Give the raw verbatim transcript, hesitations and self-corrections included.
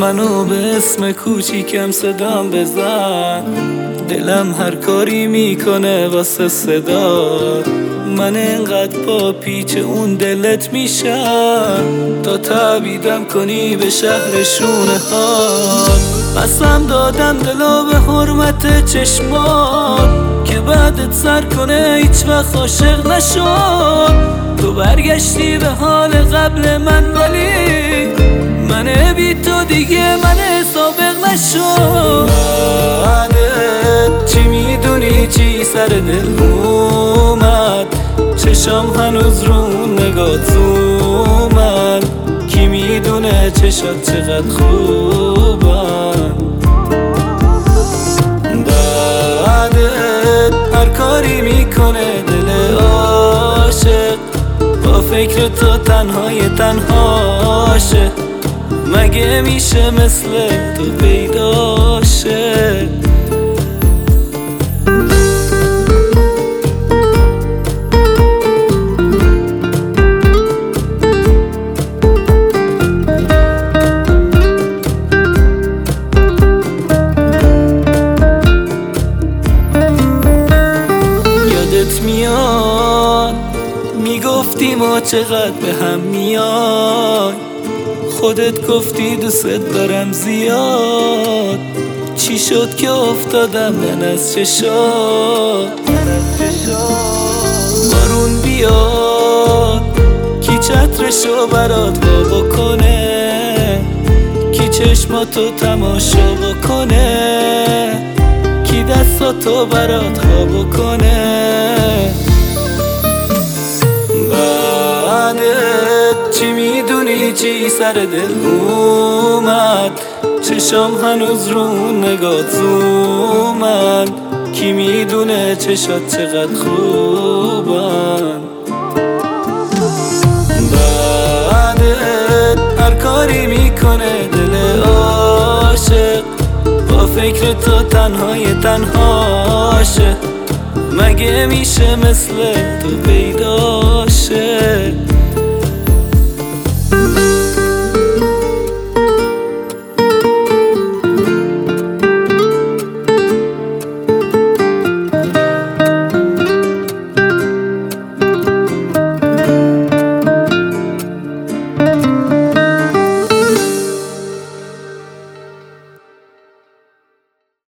منو به اسم کوچیکم صدام بزن، دلم هر کاری میکنه واسه صدا. من انقدر با پیچ اون دلت میشم تا تعبیدم کنی به شهر شونه ها. قسم دادم دلا به حرمت چشمات که بعدت سر کنه هیچ وقت عاشق نشد. تو برگشتی به حال قبل من ولی من بی تو دیگه من سابق نشد. بعدت چی میدونی چی سر دل اومد، چشام هنوز رو نگات اومد. کی میدونه چشات چقدر خوبن. بعدت هر کاری میکنه دل عاشق با فکر تو تنهای تنهاشه. مگه میشه مثل تو پیدا شه؟ یادت میاد میگفتی ما چقدر به هم میای، خودت گفتی دوست دارم زیاد. چی شد که افتادم من از چشات؟ بارون بیاد کی چترشو برات وا بکنه، کی چشماتو تماشا بکنه، کی دستاتو برات وا بکنه. بعدت چی میدونی چی سر دل اومد، چشام هنوز رو نگات اومد. کی میدونه چشات چقدر خوبن. بعدت هر کاری میکنه دل عاشق با فکر تو تنهای تنهاشه. مگه میشه مثل تو پیدا